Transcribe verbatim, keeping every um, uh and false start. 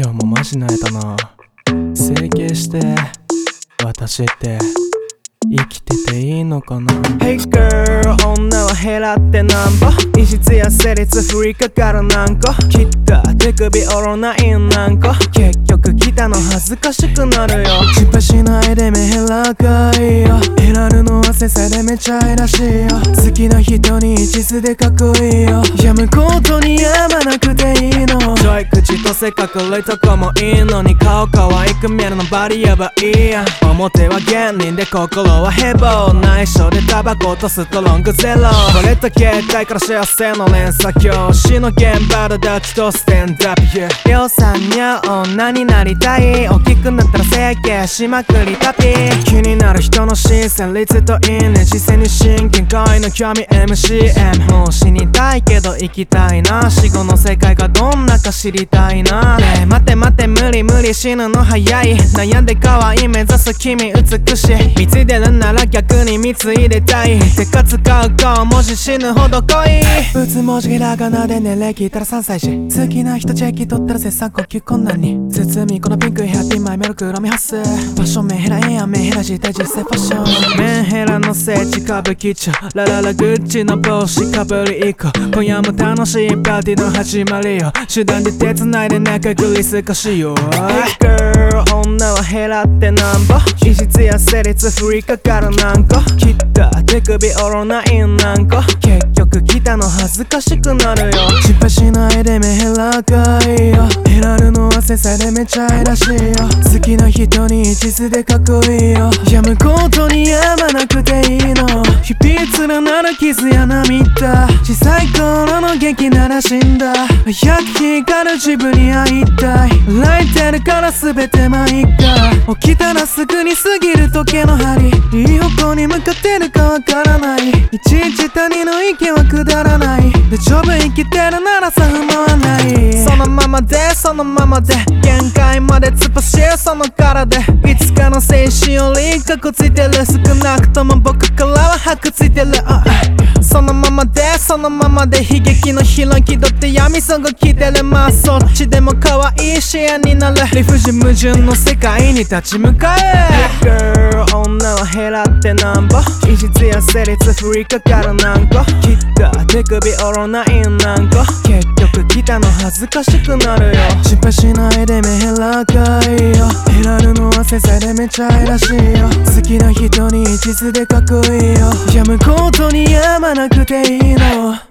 今日もマジ泣いたな。整形して私って生きてていいのかな。 Hey girl 女は減らってなんぼ、異質や生理降りかかる何個、切った手首オロナイン何個、結局来たの恥ずかしくなるよ。失敗しないで目開かいよ、得らるのは繊細でめちゃいらしいよ。好きな人に一途でかっこいいよ、やむことにやまなくていいの。ちょい口とせかくるいとこもいいのに、顔可愛く見えるのバリやばいやん。表は芸人で心はヘボー、内緒でタバコとストロングゼロ、これと携帯から幸せの連鎖、教師の現場でダッチとステンダップ、yeah、りょうさんにゃ女になりたい、大きくなったら整形しまくりタピー、気になる人の視線率といいね、視線に真剣恋の興味 エムシーエム、 もう死にたいけど生きたいな、死後の世界がどんなか知りたいな、ねえ待て待て無理無理死ぬの早い、悩んで可愛い目指す君美しい、貢いでるなら逆に貢いでたい、てか使う顔文字死ぬほど濃い、打つ文字ひらがなで年齢聞いたらさんさい児、好きな人チェキ取ったら絶賛呼吸困難に、包みこのピンクヘアピンマイメロ黒み発生、ファッションメンヘラええやんメンヘラ自体実際ファッション、メンヘラの聖地歌舞伎町、ラララグッチの帽子かぶり行こう、今夜も楽しいパーティーの始まりよ、手段で手繋いで仲くりすかしよう。 Hey girl 女は減らってなんぼ、異質や生理降りかかる何個、切った手首オロナイン何個、結局来たの恥ずかしくなるよ。失敗しないで目開かいよ、得らるのは繊細でめちゃいらしいよ。好きな人に一途でかっこいいよ、やむことにやまなくていいの。日々連なる傷や涙、小さい頃の元気なら死んだ、早く光る自分に会いたい、泣いてるから全てまあいっか、起きたらすぐに過ぎる時計の針、いい方向に向かってるかわからない、いちいち他人の意見はくだらない、大丈夫生きてるならさ不満はない、そのままでそのままで限界まで突っ走るその体で、いつかの精神よりかこついてる、少なくとも僕からは箔ついてる、uh、そのままでそのままで悲劇のヒロイン気取って闇ソング聴いてる、まあそっちでも可愛い視野になる、理不尽矛盾の世界に立ち向かえ。 Hey girl 女は減らってなんぼ、異質や生理降りかかる何個、切った手首オロナイン何個、結局来たの恥ずかしくなるよ。失敗しないで目開かいよ、得らるのは繊細でめちゃいらしいよ。好きな人に一途でかっこいいよ、やむことにやまなくていいの。